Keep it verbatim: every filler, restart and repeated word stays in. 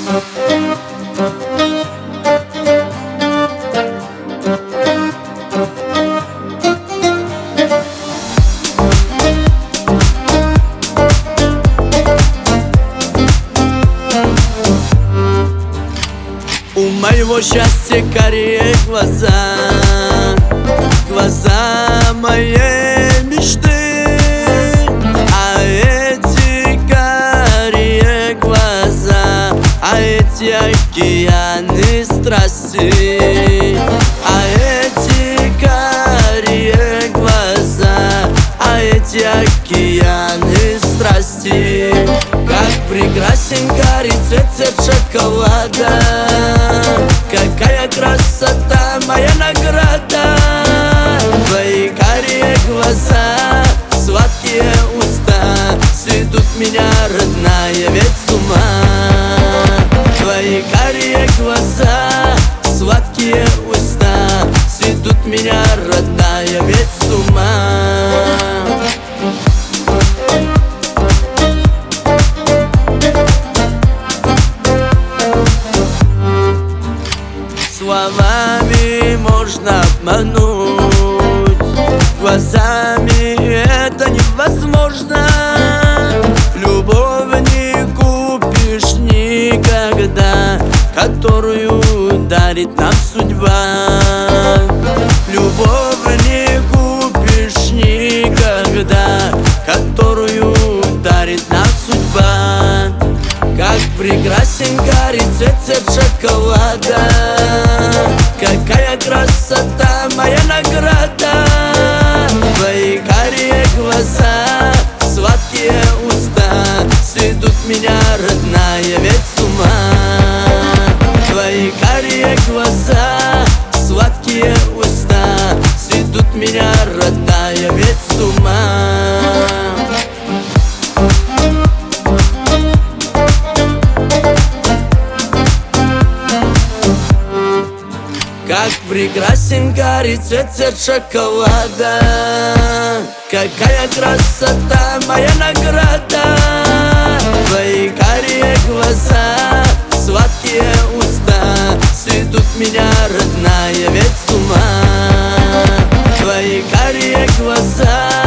У моего счастья карие глаза, глаза моей мечты. А эти карие глаза, а эти океаны страсти. А эти карие глаза, а эти океаны страсти. Как прекрасен карий цвет, цвет шоколада. Какая красота, моя награда. Твои карие глаза, сладкие уста сведут меня, родная, ведь с ума. Твои карие глаза, сладкие уста сведут меня, родная, ведь с ума. Словами можно обмануть, глазами это невозможно. Любовь не купишь никогда, которую дарит нам судьба. Любовь не купишь никогда, которую дарит нам судьба. Как прекрасен карий цвет, цвет шоколада. Какая красота, моя награда. Твои карие глаза, сладкие уста сведут меня, родная, ведь с ума. Твои карие глаза, сладкие уста сведут меня, родная, ведь с ума. Как прекрасен карий цвет, цвет шоколада. Какая красота, моя награда. Твои карие глаза, сладкие уста сведут меня, родная, ведь с ума. Твои карие глаза,